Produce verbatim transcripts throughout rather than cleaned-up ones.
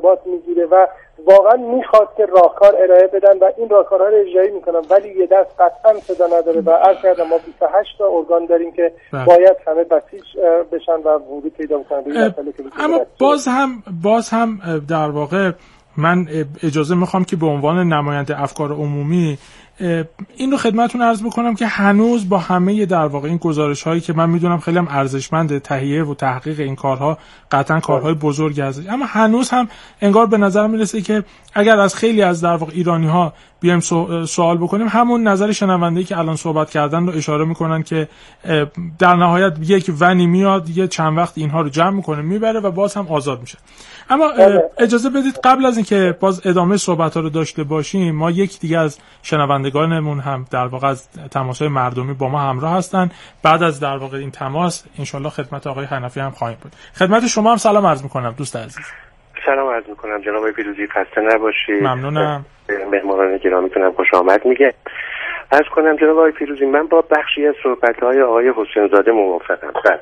ارتباط میگیره و واقعا میخواد که راهکار ارائه بدن و این راهکارها رو اجرایی میکنن، ولی یه دست قطعا صدا نداره و عرض کردم ما بیست و هشت تا ارگان داریم که بله. باید همه بسیج بشن و ورود پیدا بکنن به این مسئله که اما باز هم باز هم در واقع من اجازه میخوام که به عنوان نماینده افکار عمومی این رو خدمتتون عرض بکنم که هنوز با همه در واقع این گزارش هایی که من میدونم خیلی هم ارزشمنده، تهیه و تحقیق این کارها قطعا کارهای بزرگی هست، اما هنوز هم انگار به نظر میرسه که اگر از خیلی از در واقع ایرانی ها بیایم سوال بکنیم، همون نظر شنونده‌ای که الان صحبت کردن رو اشاره میکنن که در نهایت یک ونی میاد یه چند وقت اینها رو جمع میکنه میبره و باز هم آزاد میشه. اما اجازه بدید قبل از اینکه باز ادامه صحبت ها رو داشته باشیم، ما یک دیگه از شنوندگانمون هم در واقع از تماس‌های مردمی با ما همراه هستن. بعد از در واقع این تماس انشالله خدمت آقای حنفی هم خواهیم بود. خدمت شما هم سلام عرض میکنم دوست عزیز. سلام عرض میکنم جناب پیروزی، خسته نباشید. ممنونم. مهمانان گرامیتونم خوش آمد میگه. عرض کنم جناب آقای پیروزی، من با بخشی از صحبت‌های آقای حسین زاده موافقم. بله.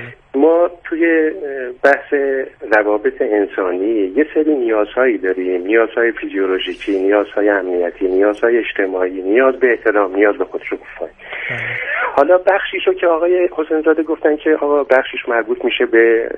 ما توی بحث روابط انسانی یه سری نیازهایی داریم، نیازهای فیزیولوژیکی، نیازهای امنیتی، نیازهای اجتماعی، نیاز به احترام، نیاز به خودشکوفایی. حالا بخشیشو که آقای حسین زاده گفتن که آقا بخشیش مربوط میشه به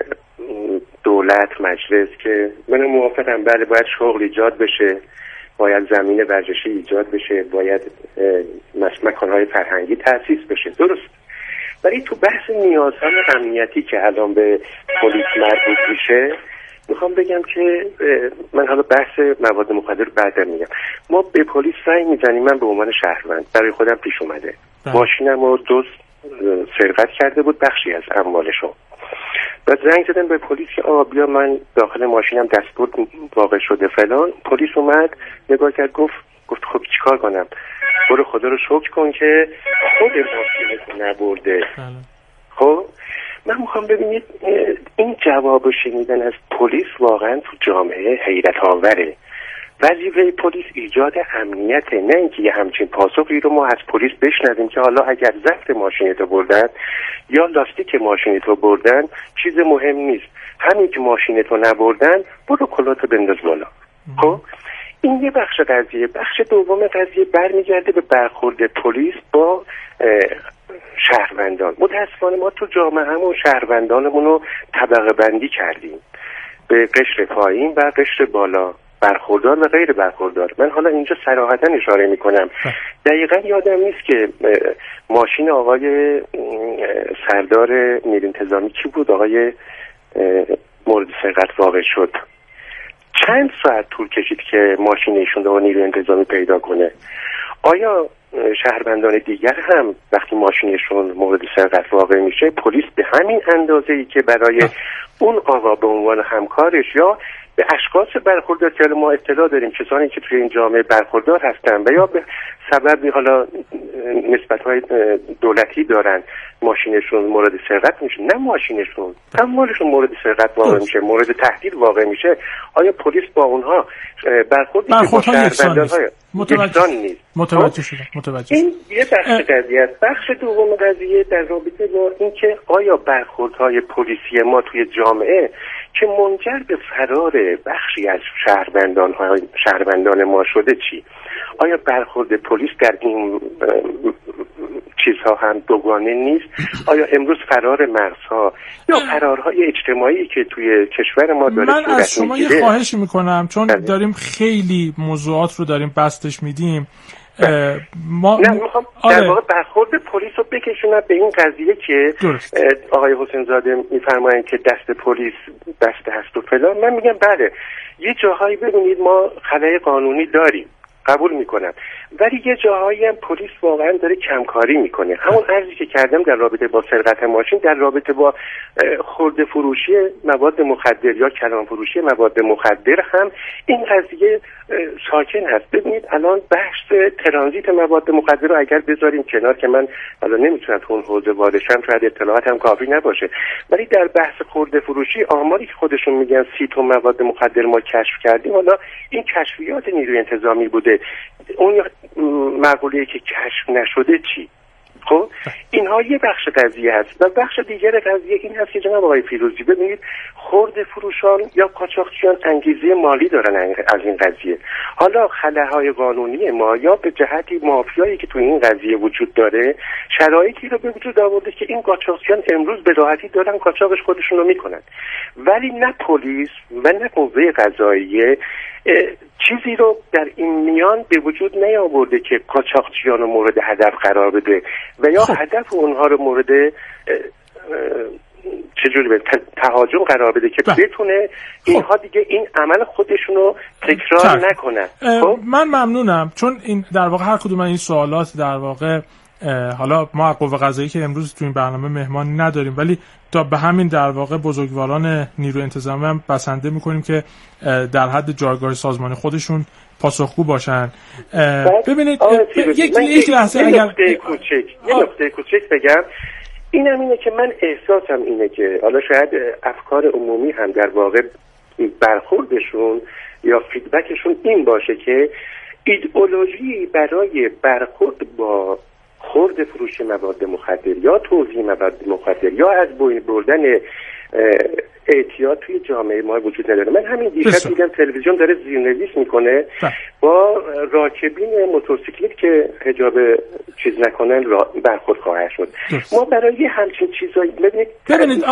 دولت، مجلس، که من موافقم. بله باید شغل ایجاد بشه، باید زمین ورزشی ایجاد بشه، باید مکان‌های فرهنگی تأسیس بشه، درست. ولی تو بحث نیازهای امنیتی که الان به پلیس مربوط میشه، میخوام بگم که من حالا بحث مواد مخدر بعدا میگم. ما به پلیس زنگ میزنیم، من به عنوان شهروند برای خودم پیش اومده ماشینم رو دزد سرقت کرده بود بخشی از اموالشو، بعد زنگ زدم به پلیس که آقا بیا من داخل ماشینم دستبرد واقع شده فلان. پلیس اومد نگاه کرد، گفت گفت خب چیکار کنم؟ برو خدا رو شکر کن که خود ماشینت نبرده. خب من میخوام ببینید این جواب شنیدن از پلیس واقعا تو جامعه حیرت آوره. وظیفه پلیس ایجاد امنیته، نه اینکه یه همچین پاسخی رو ما از پلیس بشنویم که حالا اگر ضبط ماشینتو بردن یا لاستیک ماشینتو بردن چیز مهم نیست، همین که ماشینتو نبردن برو کلاتو بنداز بالا. خب این یه بخش قضیه. بخش دوم قضیه برمیگرده به برخورد پلیس با شهروندان. متاسفانه ما تو جامعه همون شهروندانمون رو طبقه بندی کردیم به قشر پایین و قشر بالا، برخوردار و غیر برخوردار. من حالا اینجا صراحتاً اشاره میکنم، دقیقاً یادم نیست که ماشین آقای سردار نیروی انتظامی کی بود، آقای مورد سرقت واقع شد، چند ساعت طول کشید که ماشین ایشون رو نیروی انتظامی پیدا کنه. آیا شهروندان دیگر هم وقتی ماشینشون مورد سرقت واقع میشه پلیس به همین اندازه‌ای که برای اون آقا به عنوان همکارش یا به اشخاص برخوردار که ما اطلاع داریم کسانی که توی این جامعه برخوردار هستن و یا به سببی حالا نسبت‌های دولتی دارن ماشینشون مورد سرقت میشه، نه ماشینشون اموالشون مورد سرقت واقع میشه، مورد تهدید واقع میشه، آیا پلیس با اونها برخورد با شهروندان‌های متوجه نیست؟ متوجه شدم متوجه این یه بخش قضیه است. بخش دوم قضیه در رابطه با اینکه آیا برخوردهای پلیسی ما توی جامعه که منجر به فرار بخشی از شهروندان های شهروندان ما شده چی؟ آیا برخورد پلیس در این چیزها هم دوگانه نیست؟ آیا امروز فرار مرزها یا فرارهای اجتماعی که توی کشور ما داره من از شما یه خواهش میکنم، چون داریم خیلی موضوعات رو داریم بستش میدیم، ما نه میخوام آره. در واقع برخورد پلیس رو بکشونم به این قضیه که درست. آقای حسین زاده میفرمایند که دست پلیس دست هست و فلان. من میگم بله یه جاهایی ببینید ما خلای قانونی داریم، قبول میکنم، ولی یه جاهایی هم پلیس واقعا داره کمکاری میکنه. همون عرضی که کردم در رابطه با سرقت ماشین، در رابطه با خرده فروشی مواد مخدر یا کلان فروشی مواد مخدر هم این قضیه ساکن هست. ببینید الان بحث ترانزیت مواد مخدر رو اگر بذاریم کنار که من الان نمیتونم تو اون حوزه وارد شم، شاید اطلاعاتم کافی نباشه، ولی در بحث خرده فروشی آماری که خودشون میگن سی تن مواد مخدر ما کشف کردیم، حالا این کشفیات نیروی انتظامی بوده. اون مقوله‌ای که کشف نشده چی؟ خب اینها یه بخش قضیه هست و بخش دیگر قضیه این هست که جناب آقای فیروزی ببینید خرده فروشان یا قاچاقچیان انگیزه مالی دارن از این قضیه. حالا خلاهای قانونی ما یا به جهتی مافیایی که تو این قضیه وجود داره شرایطی رو به وجود آورده که این قاچاقچیان امروز به راحتی دارن قاچاقش خودشون رو میکنن، ولی نه پلیس و نه قوه قضاییه چیزی رو در این میان به وجود نیاورده که قاچاقچیان رو مورد هدف قرار بده و یا هدف اونها رو مورد چجوری به تهاجم قرار بده که بتونه اینها دیگه این عمل خودشون رو تکرار نکنن. خب من ممنونم، چون این در واقع هر کدوم این سوالات در واقع حالا ما قوه قضایی که امروز تو این برنامه مهمان نداریم، ولی تا به همین در واقع بزرگواران نیروی انتظامی هم بسنده میکنیم که در حد جایگاه سازمانی خودشون پاسخگو باشن. ببینید یک یک لحظه اگر نکته کوچک یه نکته کوچک بگم، اینم اینه که من احساسم اینه که حالا شاید افکار عمومی هم در واقع برخوردشون یا فیدبکشون این باشه که ایدئولوژی برای برخورد با خرد فروش مواد مخدر یا توزیع مواد مخدر یا از بین بردن اعتیاد توی جامعه ما وجود نداره. من همین دیشب دیدم تلویزیون داره زیرنویس میکنه با راکبین موتورسیکلت که حجاب چیز نکنن برخورد خواهد شد. ما برای همچین چیزایی ببینید ببینید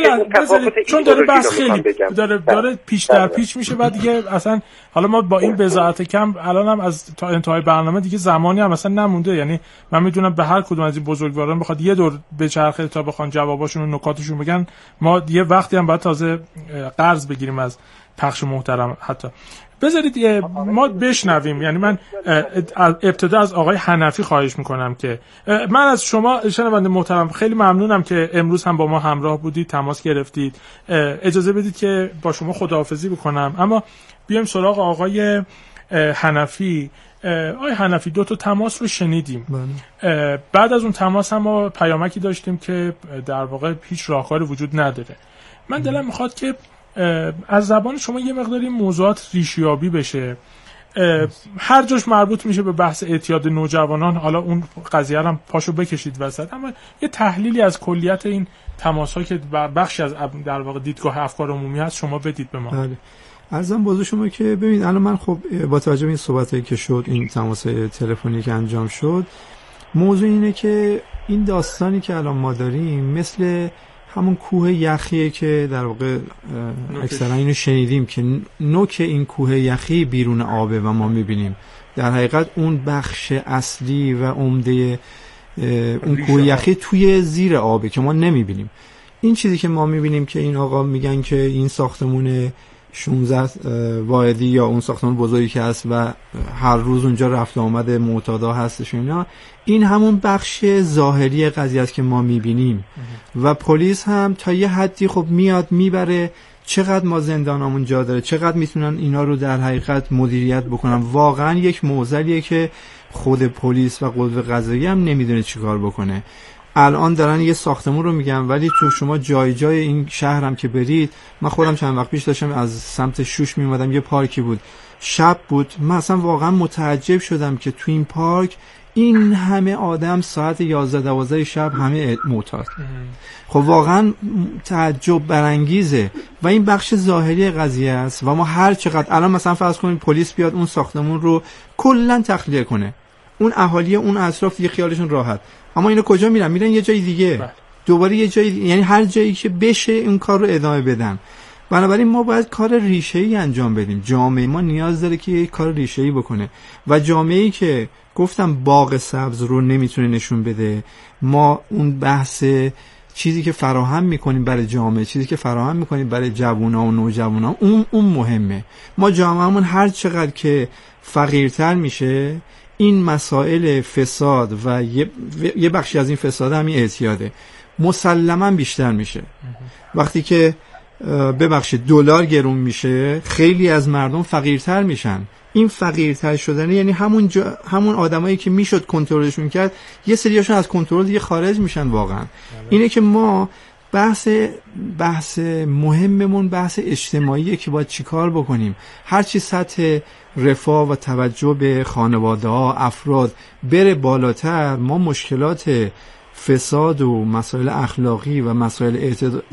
چون داره بحث خیلی داره داره پیش در پیش میشه بعد دیگه اصلا حالا ما با این بضاعت کم الان هم از تا انتهای برنامه دیگه زمانی هم اصلا نمونده، یعنی من میدونم به هر کدوم از این بزرگواران بخواد یه دور به چرخه تا بخوان جواباشون و نکاتشون بگن ما یه وقتی هم باید تازه قرض بگیریم از پخش محترم. حتی بذارید ما بشنویم، یعنی من ابتدا از آقای حنفی خواهش میکنم که من از شما شنونده محترم خیلی ممنونم که امروز هم با ما همراه بودید، تماس گرفتید. اجازه بدید که با شما خداحافظی بکنم، اما بیایم سراغ آقای حنفی. آقای حنفی دو تا تماس رو شنیدیم. بعد از اون تماس هم ما پیامکی داشتیم که در واقع هیچ راهکاری وجود نداره. من دلم میخواد که از زبان شما یه مقداری موضوعات ریشیابی بشه، هر جاش مربوط میشه به بحث اعتیاد نوجوانان، حالا اون قضیه هم پاشو بکشید وسط، اما یه تحلیلی از کلیت این تماس‌ها که بخشی از در واقع دیدگاه افکار عمومی هست شما بدید به ما. بله. عرضم بازو شما که ببینید الان من خب با توجه به این صحبتایی که شد، این تماس تلفنی که انجام شد، موضوع اینه که این داستانی که الان ما داریم مثل همون کوه یخیه که در واقع اکثرا اینو شنیدیم که نوک این کوه یخی بیرون آبه و ما میبینیم در حقیقت اون بخش اصلی و عمده اون کوه یخی توی زیر آبه که ما نمیبینیم. این چیزی که ما میبینیم که این آقا میگن که این ساختمون شانزده واحدی یا اون ساختمان بزرگی که هست و هر روز اونجا رفت آمد معتادا هستش، اینا این همون بخش ظاهری قضیه است که ما میبینیم و پلیس هم تا یه حدی خب میاد میبره چقدر ما زندانامون جا داره، چقدر میتونن اینا رو در حقیقت مدیریت بکنن. واقعا یک معضلیه که خود پلیس و قوه قضاییه هم نمیدونه چیکار بکنه. الان دارن یه ساختمون رو میگم، ولی تو شما جای جای این شهرم که برید، من خودم چند وقت پیش داشتم از سمت شوش میومدم، یه پارکی بود، شب بود، من اصلا واقعا متعجب شدم که تو این پارک این همه آدم ساعت یازده دوازده شب همه معتاد. خب واقعا تعجب برانگیزه و این بخش ظاهری قضیه است و ما هر چقدر الان مثلا فرض کنید پلیس بیاد اون ساختمون رو کلا تخلیه کنه، اون اهالی اون اطراف یه خیالشون راحت، اما اینا کجا میرن؟ میرن یه جای دیگه، دوباره یه جای دیگه. یعنی هر جایی که بشه این کار رو ادامه بدن. بنابراین ما باید کار ریشه‌ای انجام بدیم. جامعه ما نیاز داره که یک کار ریشه‌ای بکنه و جامعه‌ای که گفتم باغ سبز رو نمیتونه نشون بده، ما اون بحث چیزی که فراهم میکنیم برای جامعه، چیزی که فراهم میکنیم برای جوونا و نوجوانا، اون اون مهمه. ما جامعهمون هر چقدر که فقیرتر میشه، این مسائل فساد و یه, یه بخشی از این فساد همین اعتیاده مسلماً بیشتر میشه. وقتی که ببخشید دلار گرون میشه، خیلی از مردم فقیرتر میشن. این فقیرتر شدن یعنی همون جا، همون آدمایی که میشد کنترلشون کرد، یه سریاشون از کنترل دیگه خارج میشن. واقعا اینه که ما بحث بحث مهممون بحث اجتماعیه که باید چیکار بکنیم. هرچی سطح رفاه و توجه به خانواده ها افراد بره بالاتر، ما مشکلات فساد و مسائل اخلاقی و مسائل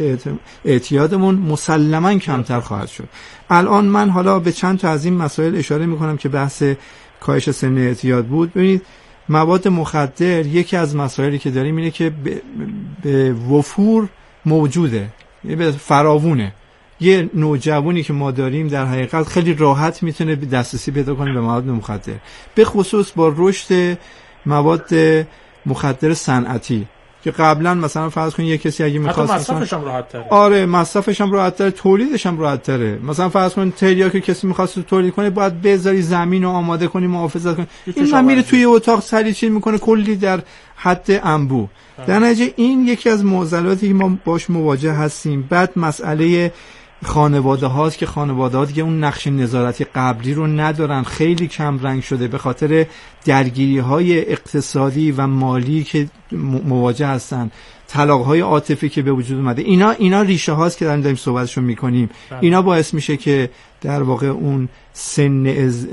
اعتیادمون مسلماً کمتر خواهد شد. الان من حالا به چند تا از این مسائل اشاره میکنم که بحث کاهش سن اعتیاد بود. ببینید مواد مخدر یکی از مسائلی که داریم اینه که به, به وفور موجوده، به فراوونه. یه نوجوانی که ما داریم در حقیقت خیلی راحت میتونه دسترسی پیدا کنه به مواد مخدر، به خصوص با رشد مواد مخدر صنعتی که قبلا مثلا فرض کنید یه کسی اگه می‌خواست مصرفش هم راحت‌تره. آره مصرفش هم راحت‌تره، تولیدش هم راحت‌تره. مثلا فرض کنید تریاک کسی می‌خواست تولید کنه باید بذاری زمین رو آماده کنی، محافظت کنی. این من میره توی اتاق سری چی میکنه، کلی در حد انبوه. در نتیجه این یکی از معضلاتی که ما باش مواجه هستیم. بعد مسئله خانواده هاست که خانواده ها دیگه اون نقش نظارتی قبلی رو ندارن، خیلی کم رنگ شده به خاطر درگیری های اقتصادی و مالی که مواجه هستن، طلاق های عاطفی که به وجود اومده. اینا اینا ریشه هاست که داریم صحبتشو میکنیم. اینا باعث میشه که در واقع اون سن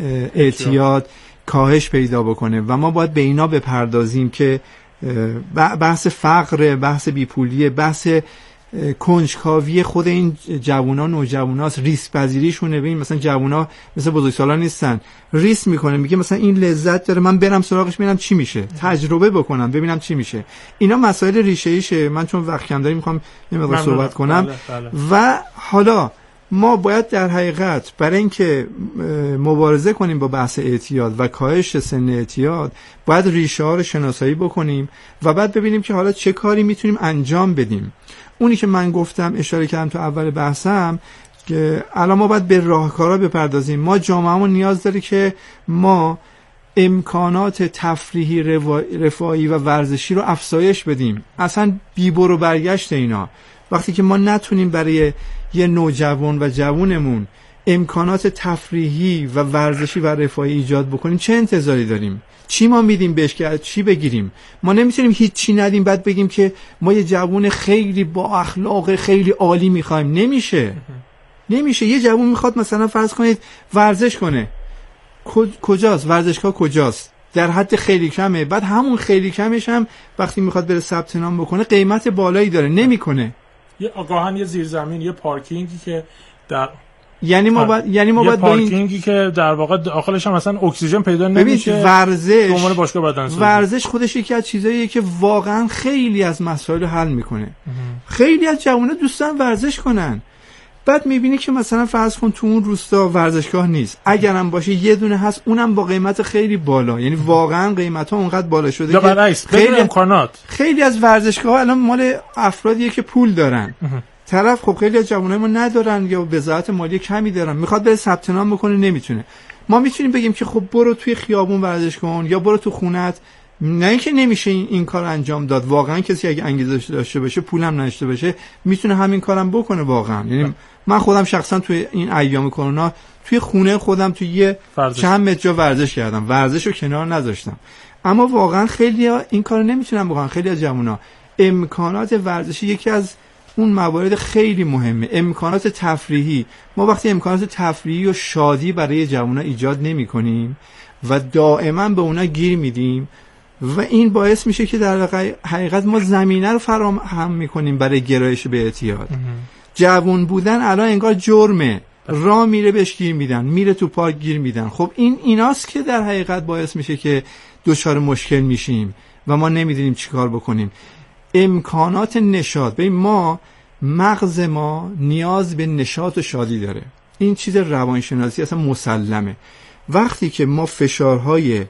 اعتیاد کاهش پیدا بکنه و ما باید به اینا بپردازیم که بحث فقر، بحث بیپولی، بحث کنجکاوی خود این جوونا نوجواناست، ریسک پذیریشونه. ببین مثلا جوونا مثل بزرگسالان نیستن، ریسک میکنه، میگه مثلا این لذت داره من برم سراغش ببینم چی میشه، تجربه بکنم ببینم چی میشه. اینا مسائل ریشه ایشه. من چون وقت کم داریم میخوام یه مقدار صحبت کنم. بله، بله. و حالا ما باید در حقیقت برای اینکه مبارزه کنیم با بحث اعتیاد و کاهش سن اعتیاد باید ریشه ها رو شناسایی بکنیم و بعد ببینیم که حالا چه کاری میتونیم انجام بدیم. اونی که من گفتم اشاره کردم تو اول بحثم که الان ما باید به راهکارها بپردازیم. ما جامعهمون نیاز داره که ما امکانات تفریحی، رفاهی و ورزشی رو افزایش بدیم. اصلا بی برو برگشت اینا. وقتی که ما نتونیم برای یه نوجوان و جوونمون امکانات تفریحی و ورزشی و رفاهی ایجاد بکنیم، چه انتظاری داریم؟ چی ما میدیم بهش که چی بگیریم؟ ما نمیتونیم هیچ چی ندیم بعد بگیم که ما یه جوون خیلی با اخلاق خیلی عالی میخوایم. نمیشه نمیشه. یه جوون میخواد مثلا فرض کنید ورزش کنه، کجاست ورزشگاه؟ کجاست؟ در حد خیلی کمه. بعد همون خیلی کمش هم وقتی میخواد بره ثبت نام بکنه قیمت بالایی داره، نمیکنه. یه آگاهن یه زیرزمین، یه پارکینگی که در یعنی ما باید یعنی ما باید پارکینگی این... که در واقع داخلش هم مثلا اکسیژن پیدا نمیشه. ورزش عنوان باشگاه بدنسازی، ورزش خودش یکی از چیزاییه که واقعا خیلی از مسائل حل میکنه. خیلی از جوونا دوستان ورزش کنن، بعد میبینی که مثلا فرض کن تو اون روستا ورزشگاه نیست، اگرم باشه یه دونه هست اونم با قیمت خیلی بالا، یعنی واقعا قیمت‌ها اونقدر بالا شده یا برعکس خیلی امکانات. خیلی از ورزشگاه‌ها الان مال افرادیه که پول دارن. طرف خب خیلی از جوانای ما ندارن یا وضاحت مالی کمی دارن، میخواد بره ثبت نام بکنه نمیتونه. ما میتونیم بگیم که خب برو توی خیابون ورزش کن یا برو تو خونت. نه اینکه نمیشه این, این کار انجام داد. واقعا کسی اگه انگیزه داشته باشه، پولم نداشته باشه، میتونه همین کارم بکنه واقعا. یعنی من خودم شخصا توی این ایام کرونا توی خونه خودم توی یه چند متر جا ورزش کردم، ورزشو کنار نذاشتم. اما واقعا خیلی‌ها این کارو نمیتونن بکنن. خیلی از جوونا امکانات ورزشی یکی از اون موارد خیلی مهمه. امکانات تفریحی، ما وقتی امکانات تفریحی و شادی برای جوونا ایجاد نمی‌کنیم و دائما به اونا گیر میدیم و این باعث میشه که در حقیقت ما زمینه رو فراهم میکنیم برای گرایش به اعتیاد. جوان بودن الان انگار جرمه، راه میره بهش گیر میدن، میره تو پارک گیر میدن. خب این ایناست که در حقیقت باعث میشه که دچار مشکل میشیم و ما نمیدونیم چیکار بکنیم. امکانات نشاط، ببین ما مغز ما نیاز به نشاط و شادی داره. این چیز روانشناسی اصلا مسلمه. وقتی که ما فشارهای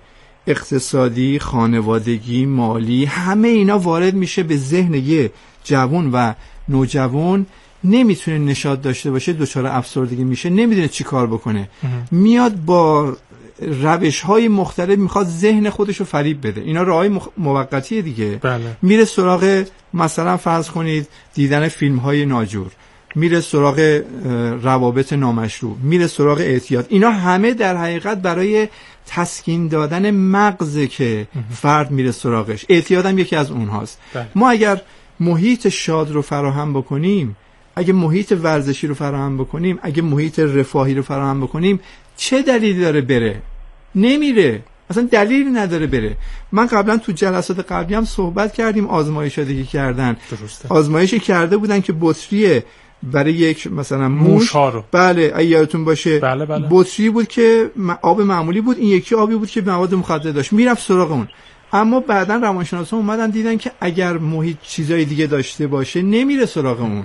اقتصادی، خانوادگی، مالی، همه اینا وارد میشه به ذهن یه جوان و نوجوان، نمیتونه نشاط داشته باشه، دچار افسردگی میشه، نمیدونه چی کار بکنه. میاد با روش‌های مختلف میخواد ذهن خودشو فریب بده. اینا راههای مخ... موقتیه دیگه. بله. میره سراغ مثلا فرض کنید دیدن فیلم‌های ناجور، میره سراغ روابط نامشروع، میره سراغ اعتیاد. اینا همه در حقیقت برای تسکین دادن مغزه که فرد میره سراغش. اعتیاد هم یکی از اونهاست. بله. ما اگر محیط شاد رو فراهم بکنیم، اگه محیط ورزشی رو فراهم بکنیم، اگه محیط رفاهی رو فراهم بکنیم، چه دلیلی داره بره؟ نمیره، اصلا دلیلی نداره بره. من قبلا تو جلسات قبلی هم صحبت کردیم، آزمایشاتی که کردن، آزمایشی کرده بودن که بطری برای یک مثلا موش ها رو، بله اگه یادتون باشه، بله بله. بطری بود که آب معمولی بود، این یکی آبی بود که مواد مخدر داشت، میرفت سراغ اون. اما بعداً روانشناسان اومدن دیدن که اگر محیط چیزای دیگه داشته باشه نمیره سراغ اون.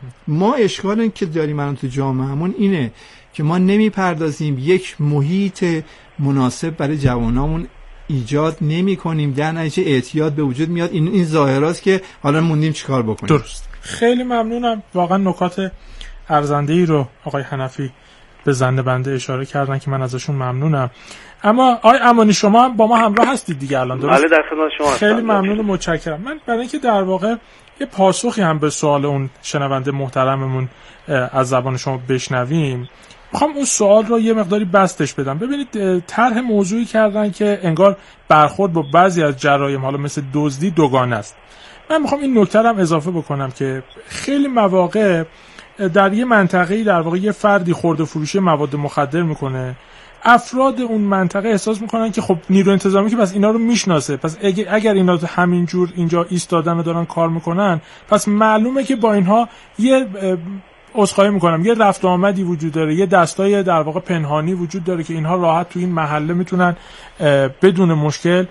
ما اشکالی که داریم الان تو جامعهمون اینه که ما نمیپردازیم یک محیط مناسب برای جوانامون ایجاد نمی کنیم، در نتیجه اعتیاد به وجود میاد. این این ظاهراست که حالا موندیم چیکار بکنیم. درست. خیلی ممنونم، واقعا نکات ارزنده‌ای رو آقای حنفی به زنده بنده اشاره کردن که من ازشون ممنونم. اما آقای امانی شما با ما همراه هستید دیگه الان، درست؟ بله در خدمت شما هستم. خیلی ممنون و متشکرم. من برای اینکه در واقع یه پاسخی هم به سوال اون شنونده محترممون از زبان شما بشنویم، میخوام اون سوال رو یه مقداری بستش بدم. ببینید طرح موضوعی کردن که انگار برخورد با بعضی از جرایم حالا مثل دزدی دوگانه است. من میخوام این نکته رو هم اضافه بکنم که خیلی مواقع در یه منطقه‌ای در واقع یه فردی خرده فروشی مواد مخدر میکنه، افراد اون منطقه احساس میکنن که خب نیرو انتظامی که پس اینا رو میشناسه، پس اگر اینا همینجور اینجا ایستادن و دارن کار میکنن، پس معلومه که با اینها یه عذرخواهی میکنم یه رفت آمدی وجود داره، یه دستای در واقع پنهانی وجود داره که اینها راحت تو این محله میتونن بدون مشکل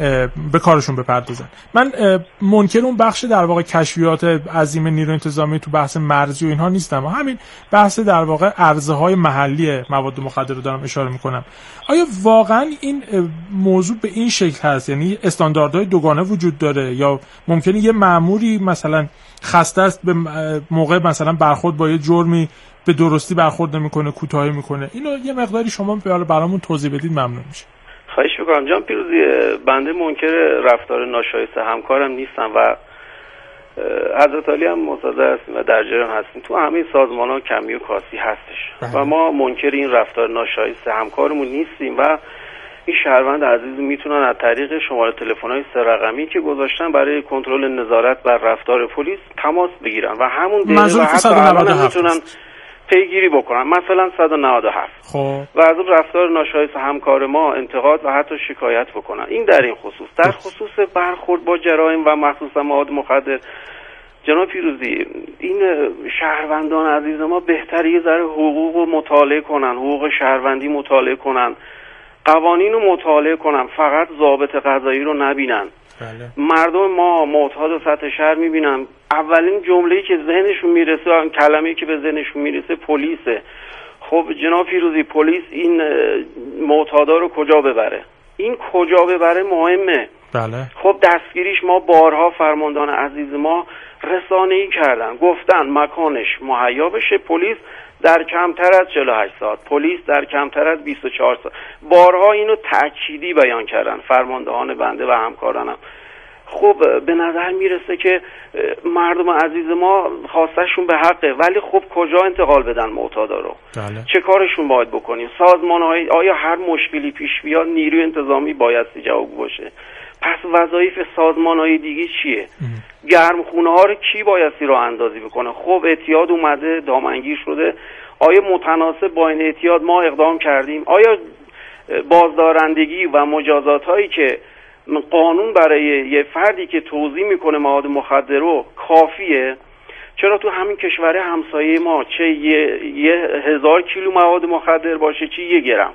به کارشون بپردازن. من منکر اون بخش در واقع کشفیات عظیم نیرو انتظامی تو بحث مرزی و اینها نیستم، همین بحث در واقع عرضه‌های محلی مواد مخدر رو دارم اشاره میکنم. آیا واقعا این موضوع به این شکل هست؟ یعنی استانداردهای دوگانه وجود داره یا ممکنه یه مأموری مثلا خسته است به موقع مثلا برخورد با یه جرمی به درستی برخورد نمیکنه، کوتاهی میکنه؟ اینو یه مقداری شما برامون توضیح بدید ممنون میشه. خواهش میکنم جان پیروزی. بنده منکر رفتار ناشایسته همکارم نیستم و حضرت علی هم مصادره هستیم و در جریان هستیم. تو همه سازمان ها کمی و کاسی هستش بله. و ما منکر این رفتار ناشایسته همکارمون نیستیم و این شهروند عزیز میتونن از طریق شماره تلفن‌های سه رقمی که گذاشتن برای کنترل نظارت بر رفتار پلیس تماس بگیرن و همون دقیقه و حتی الان میتونن پیگیری بکنن، مثلا صد و نود و هفت خب. و از رفتار ناشایست همکار ما انتقاد و حتی شکایت بکنن. این در این خصوص. در خصوص برخورد با جرایم و مخصوصا مواد مخدر، جناب پیروزی، این شهروندان عزیز ما بهتره یه ذره حقوق رو مطالعه کنن، حقوق شهروندی مطالعه کنن، قوانین رو مطالعه کنن، فقط ضابط قضایی رو نبینن. بله. مردم ما معتاد و سطح شهر میبینن، اولین جمله‌ای که ذهنشون میرسه، کلمه‌ای که به ذهنشون میرسه پلیسه. خب جناب پیروزی، پلیس این معتادا رو کجا ببره؟ این کجا ببره مهمه. بله. خب دستگیریش ما بارها فرماندهان عزیز ما رسانه‌ای کردن، گفتن مکانش مهیا بشه، پلیس در کمتر از چهل و هشت ساعت، پلیس در کمتر از بیست و چهار ساعت. بارها اینو تأکیدی بیان کردن فرماندهان بنده و همکارانم. خب به نظر میرسه که مردم عزیز ما خواستشون به حقه، ولی خب کجا انتقال بدن معتادا رو؟ بله. چه کارشون باید بکنیم؟ سازمان‌های آیا هر مشکلی پیش بیاد نیروی انتظامی بایستی جواب باشه؟ پس وظایف سازمان‌های دیگه چیه؟ گرمخونه‌ها رو کی بایستی راه اندازی بکنه؟ خب اعتیاد اومده، دامنگیر شده، آیا متناسب با این اعتیاد ما اقدام کردیم؟ آیا بازدارندگی و مجازات‌هایی که قانون برای یه فردی که توزیع میکنه مواد مخدر رو کافیه؟ چرا تو همین کشور همسایه ما چه یه, یه هزار کیلو مواد مخدر باشه چه یه گرم،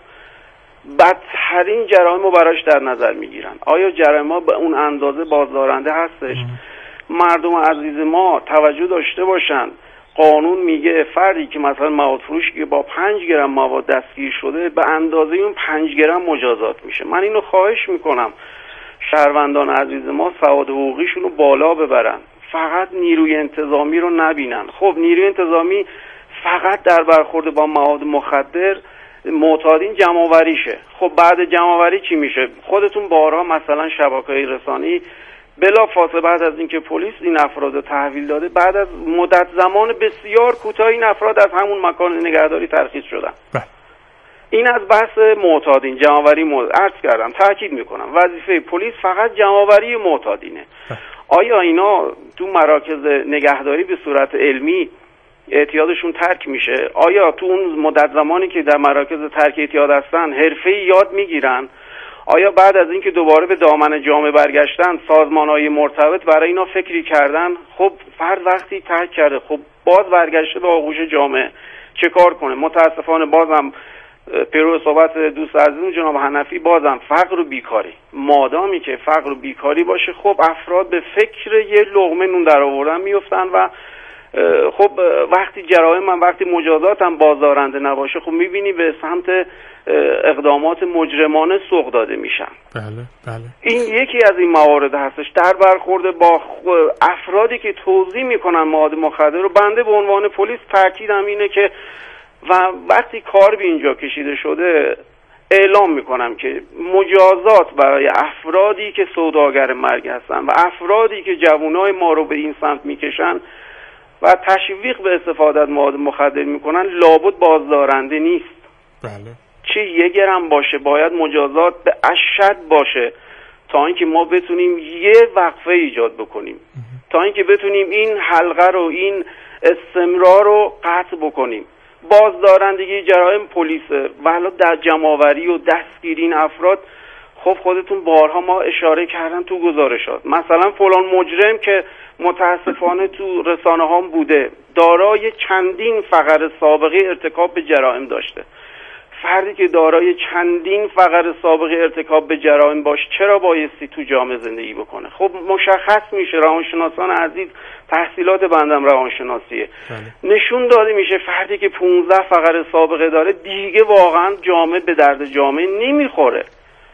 بدترین جرایم رو براش در نظر میگیرن. آیا جرایم ها به اون اندازه بازدارنده هستش؟ مردم عزیز ما توجه داشته باشن، قانون میگه فردی که مثلا مواد فروشی که با پنج گرم مواد دستگیر شده به اندازه اون پنج گرم مجازات میشه. من اینو خواهش میکنم شهروندان عزیز ما سواد حقوقیشون رو بالا ببرن، فقط نیروی انتظامی رو نبینن. خب نیروی انتظامی فقط در برخورد با مواد مخدر معتادین جمع‌آوریشه. خب بعد جمع‌آوری چی میشه؟ خودتون بارها مثلا شبکه‌های رسانه‌ای بلا فاصله بعد از اینکه پلیس این افراد رو تحویل داده، بعد از مدت زمان بسیار کوتاه این افراد از همون مکان نگهداری ترخیص شدن. بله. این از بحث معتادین، جمع‌آوری معتاد. عرض کردم، تاکید میکنم وظیفه پلیس فقط جمع‌آوری معتادینه. آیا اینا تو مراکز نگهداری به صورت علمی اعتیادشون ترک میشه؟ آیا تو اون مدت زمانی که در مراکز ترک اعتیاد هستن حرفه‌ای یاد میگیرن؟ آیا بعد از اینکه دوباره به دامن جامعه برگشتن سازمان‌های مرتبط برای اینا فکری کردن؟ خب فرد وقتی ترک کرده خب باز برگشته به آغوش جامعه چه کار کنه؟ متاسفانه بازم پیرو صحبت دوست عزیزم جناب حنفی، بازم فقر و بیکاری، مادامی که فقر و بیکاری باشه خب افراد به فکر یه لقمه نون در آوردن میفتن و خب وقتی جرایم من وقتی مجازات هم بازدارنده نباشه خب میبینی به سمت اقدامات مجرمانه سوق داده میشن. بله بله. این یکی از این موارد هستش در برخورد با افرادی که توزیع میکنن مواد مخدر رو. بنده به عنوان پلیس تاکیدم اینه که و وقتی کار به اینجا کشیده شده اعلام میکنم که مجازات برای افرادی که سوداگر مرگ هستن و افرادی که جوانای ما رو به این سمت میکشن و تشویق به استفاده از مواد مخدر میکنن لابد بازدارنده نیست. بله. چه یه گرم باشه باید مجازات به اشد باشه تا اینکه ما بتونیم یه وقفه ایجاد بکنیم، تا اینکه بتونیم این حلقه رو این استمرار رو قطع بکنیم. بازدارندگی جرایم پلیسه و حالا در جمع‌آوری و دستگیری این افراد خب خودتون بارها ما اشاره کردن تو گزارشات، مثلا فلان مجرم که متاسفانه تو رسانه ها بوده دارای چندین فقر سابقه ارتکاب به جرایم داشته. فردی که دارای چندین فقر سابقه ارتکاب به جرایم باشه چرا بایستی تو جامعه زندگی بکنه؟ خب مشخص میشه، روانشناسان عزیز تحصیلات بندم روانشناسیه، بله. نشون داده میشه فردی که پونزده فقر سابقه داره دیگه واقعا جامعه به درد جامعه نمیخوره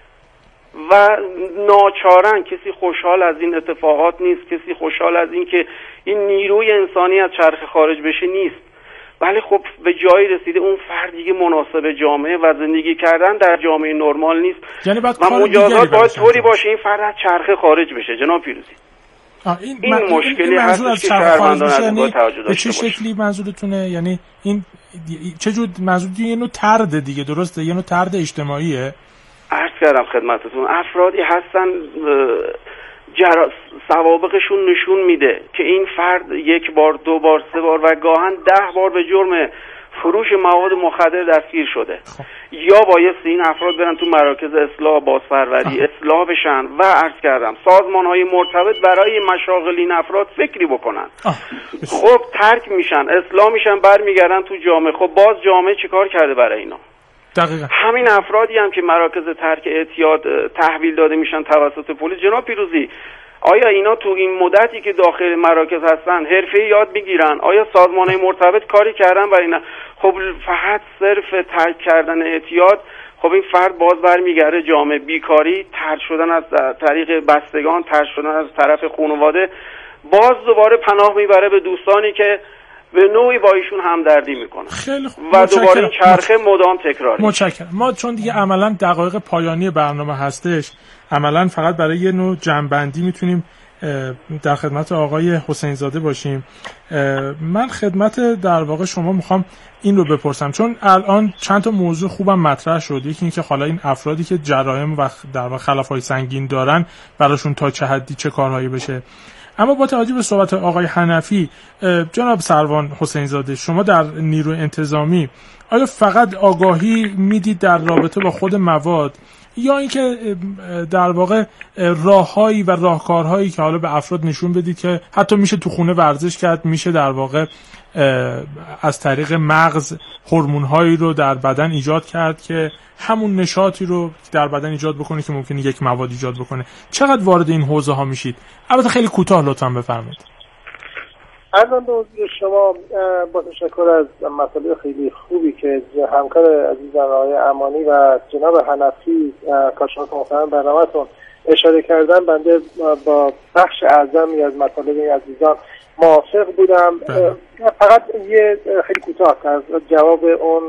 و ناچارن کسی خوشحال از این اتفاقات نیست، کسی خوشحال از این که این نیروی انسانی از چرخه خارج بشه نیست. ولی خب به جایی رسیده اون فرد دیگه مناسب جامعه و زندگی کردن در جامعه نرمال نیست، یعنی و مجازات باید طوری باشه این فرد از چرخه خارج بشه. جناب پیروزی این, این من... مشکلی این هست که شهروندان از یعنی توجه به چه شکلی منظورتونه؟ یعنی این چه جور منظور یه نوع طرد دیگه، درسته؟ یه نوع طرد اجتماعیه. عرض کردم خدمتتون افرادی هستن جرا... سوابقشون نشون میده که این فرد یک بار دو بار سه بار و گاهن ده بار به جرم فروش مواد مخدر دستگیر شده. خب. یا بایستی این افراد برن تو مراکز اصلاح بازپروری اصلاح بشن و عرض کردم سازمان‌های مرتبط برای مشاغل این افراد فکری بکنن. خب ترک میشن اصلاح میشن برمیگردن تو جامعه. خب باز جامعه چیکار کرده برای اینا؟ دقیقا. همین افرادی هم که مراکز ترک اعتیاد تحویل داده میشن توسط پلیس. جناب پیروزی آیا اینا تو این مدتی که داخل مراکز هستن حرفه‌ای یاد میگیرن؟ آیا سازمان‌های مرتبط کاری کردن برای اینا؟ خب فقط صرف ترک کردن اعتیاد خب این فرد باز برمیگرده جامعه. بیکاری، طرد شدن از طریق بستگان، طرد شدن از طرف خانواده، باز دوباره پناه میبره به دوستانی که به نوعی با ایشون همدردی میکنه. خیلی خوب. و دوباره این چرخه مدام تکرار. متشکرم. ما چون دیگه عملاً دقایق پایانی برنامه هستش، عملاً فقط برای یه نوع جنبندی میتونیم در خدمت آقای حسین زاده باشیم. من خدمت در واقع شما میخوام این رو بپرسم، چون الان چند تا موضوع خوبم مطرح شد. یکی این که حالا این افرادی که جرایم و در واقع خلافای سنگین دارن براشون تا چه حدی چه کارهایی بشه. اما با توجه به صحبت آقای حنفی، جناب سروان حسین زاده، شما در نیروی انتظامی آیا فقط آگاهی میدید در رابطه با خود مواد، یا اینکه در واقع راههایی و راهکارهایی که حالا به افراد نشون بدید که حتی میشه تو خونه ورزش کرد، میشه در واقع از طریق مغز هورمون‌هایی رو در بدن ایجاد کرد که همون نشاطی رو در بدن ایجاد بکنه که ممکنه یک مواد ایجاد بکنه؟ چقدر وارد این حوزه ها میشید؟ البته خیلی کوتاه لطفاً بفرمایید. ارزم به حضور شما با تشکر از مسئله خیلی خوبی که همکار عزیزم آقای امانی و جناب حنفی کارشناس محترم برنامه‌تون اشاره کردن، بنده با بخش اعظمی از مطالب این عزیزان موافق بودم. فقط یه خیلی کوتاه از جواب اون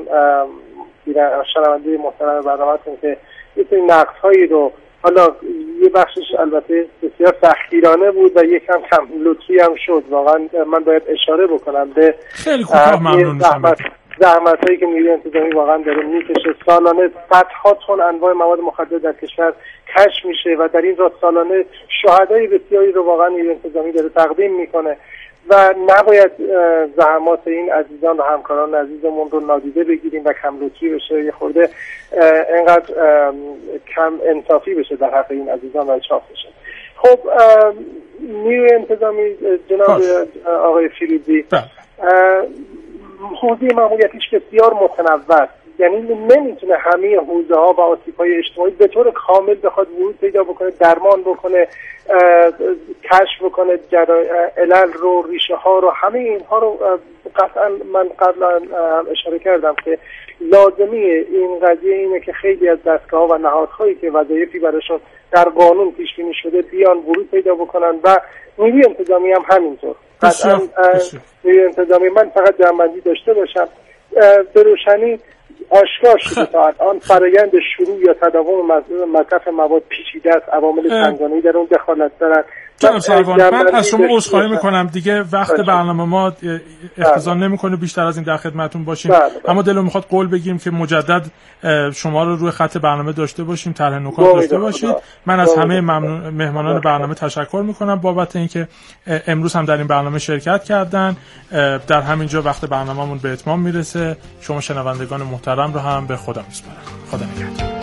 شنونده محترم برنامه‌تون که یه سری نقدهایی رو، حالا یه بخشش البته بسیار تحقیرانه بود و یکم کم لطفی هم شد، واقعا من باید اشاره بکنم به خیلی کوتاه ممنون میشم زحمتایی که نیروی انتظامی واقعا داره میکشه. سالانه صدها تن انواع مواد مخدر در کشور کشف میشه و در این راه سالانه شهدای بسیاری رو واقعا نیروی انتظامی داره تقدیم میکنه و نباید زحمات این عزیزان و همکاران عزیزمون رو نادیده بگیریم و کم لطفی بشه، یه خورده اینقدر کم انصافی بشه در حق این عزیزان و اچاف بشه. خب نیروی انتظامی جناب آقای فیروزی حوزه ماموریتیش بسیار متنوع، یعنی نمیتونه همه حوزه ها و آسیب‌های اجتماعی به طور کامل بخواد ورود پیدا بکنه، درمان بکنه، کشف بکنه علل رو، ریشه ها رو، همه اینها رو. قطعا من قبلا اشاره کردم که لازمی این قضیه اینه که خیلی از دستگاه ها و نهادهایی که وظایفی براشون در قانون پیش بینی شده بیان ورود پیدا بکنن و نیروی انتظامی هم همینطور. قطعا نیروی انتظامی، من فقط جمع‌بندی داشته باشم، به روشنی آشکار شده تا الان فرآیند شروع یا تداوم مصرف مواد پیچیده است، عوامل چندگانه‌ای در اون دخالت دارن. جناب سروان، من از شما عذرخواهی میکنم دیگه وقت برنامه ما اقتضا نمیکنه بیشتر از این در خدمتتون باشیم، بله بله. اما دلم میخواد قول بگیم که مجدد شما رو روی خط برنامه داشته باشیم، طرح نکات داشته باشید. من از همه ممنون مهمانان برنامه تشکر میکنم بابت اینکه امروز هم در این برنامه شرکت کردن. در همینجا وقت برنامه‌مون به اتمام میرسه. شما شنوندگان محترم رو هم به خدا میسپارم. خدا نگهدار.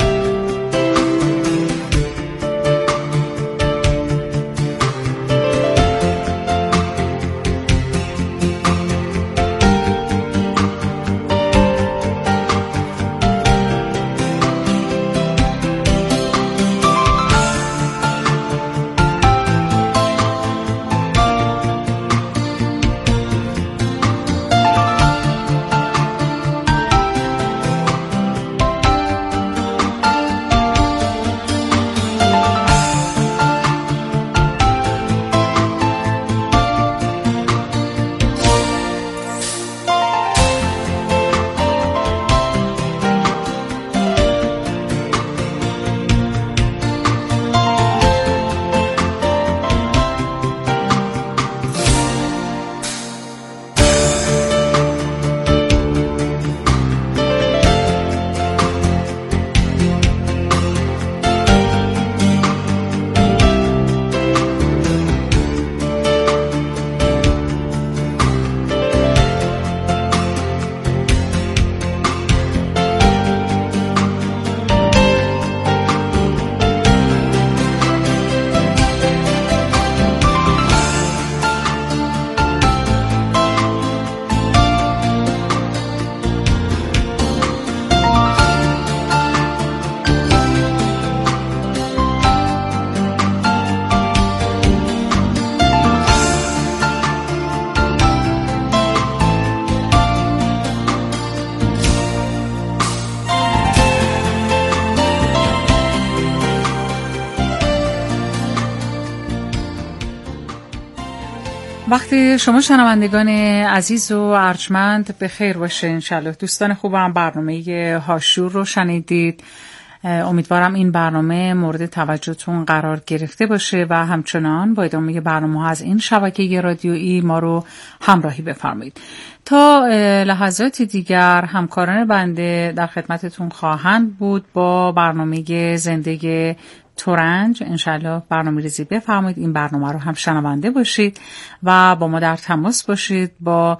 وقتی شما شنوندگان عزیز و ارجمند به خیر باشه انشالله. دوستان خوبم، برنامه هاشور رو شنیدید. امیدوارم این برنامه مورد توجهتون قرار گرفته باشه و همچنان با ادامه برنامه ها از این شبکه رادیویی ما رو همراهی بفرمایید. تا لحظات دیگر همکاران بنده در خدمتتون خواهند بود با برنامه زنده تورنج. انشالله برنامه ریزی بفرمایید، این برنامه رو هم شنونده باشید و با ما در تماس باشید با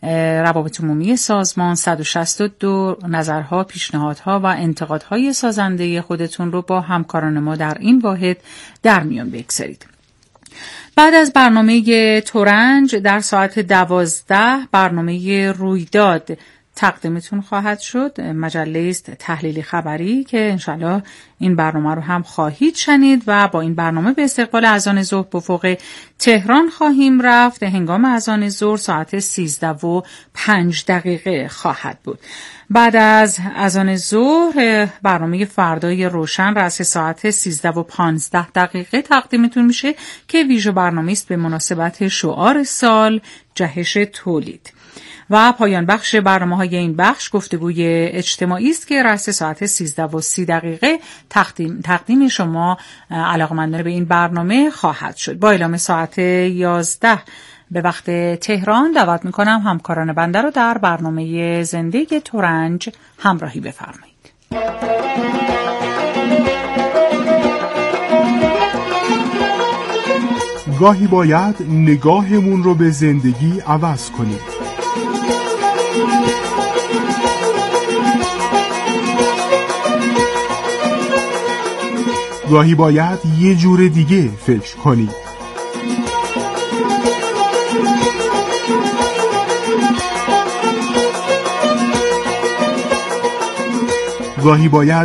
روابط عمومی سازمان صد و شصت و دو. نظرها، پیشنهادها و انتقادهای سازنده خودتون رو با همکاران ما در این واحد در میان بگذارید. بعد از برنامه تورنج در ساعت دوازده برنامه رویداد تقدیمتون خواهد شد. مجله است تحلیلی خبری که انشالله این برنامه رو هم خواهید شنید و با این برنامه به استقبال اذان ظهر به افق تهران خواهیم رفت. هنگام اذان ظهر ساعت سیزده و پنج دقیقه خواهد بود. بعد از اذان ظهر برنامه فردای روشن رأس ساعت سیزده و پانزده دقیقه تقدیمتون میشه که ویژه برنامه است به مناسبت شعار سال جهش تولید. و پایان بخش برنامه‌های این بخش گفتگوی اجتماعی است که رأس ساعت سیزده و سی دقیقه تقدیم تقدیم شما علاقه‌مندان به این برنامه خواهد شد. با اعلام ساعت یازده به وقت تهران دعوت میکنم همکاران بنده رو در برنامه زندگی ترنج همراهی بفرمایید. گاهی باید نگاهمون رو به زندگی عوض کنیم. گاهی باید یه جور دیگه فکر کنیم. گاهی باید